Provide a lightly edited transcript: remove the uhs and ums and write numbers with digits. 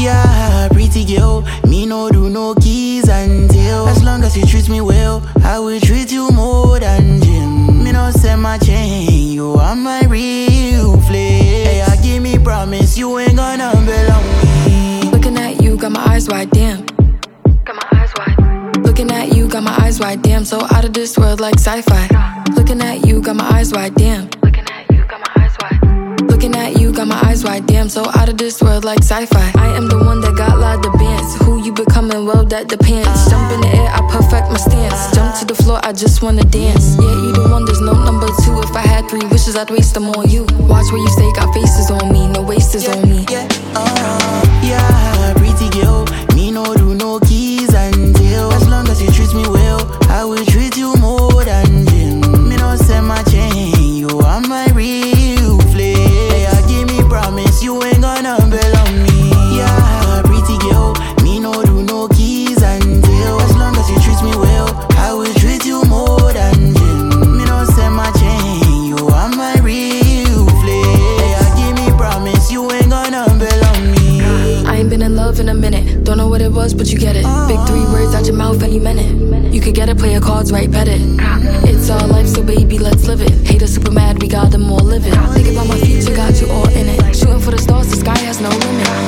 Yeah, pretty girl, me no do no keys and tail. As long as you treat me well, I will treat you more than gym. Me no send my chain, you are my real flex. Hey, give me promise, you ain't gonna belong me. Looking at you, got my eyes wide, damn. Got my eyes wide. Looking at you, got my eyes wide, damn. So out of this world like sci-fi. Looking at you, got my eyes wide, damn. Looking at you, got my eyes wide. Looking at you, got my eyes wide, damn. So out of this world like sci-fi. I am the one that got lot of bands. Who you becoming, well that depends. Jump in the air, I perfect my stance. Jump to the floor, I just wanna dance. Yeah, you the one, there's no number two. If I had 3 wishes, I'd waste them on you. Watch where you stay, got faces on me, no wasters on me. Yeah, pretty girl, me no do no keys and tail. As long as you treat me well, I will treat you more than gym. Me no send my chain, you are my real flex. Yeah, give me promise, you ain't gonna belong me. Yeah, pretty girl, me no do no keys and tail. As long as you treat me well, I will treat you more than gym. Me no send my chain, you are my real flex. Yeah, give me promise, you ain't gonna belong me. I ain't been in love in a minute. Don't know what it was, but you get it. Big 3 words out your mouth any minute. You could get it, play your cards right, bet it. It's our life, so baby, let's live it. Haters super mad, we got them all livid. Think about my future, got you all in it. Shooting for the stars, the sky has no limit.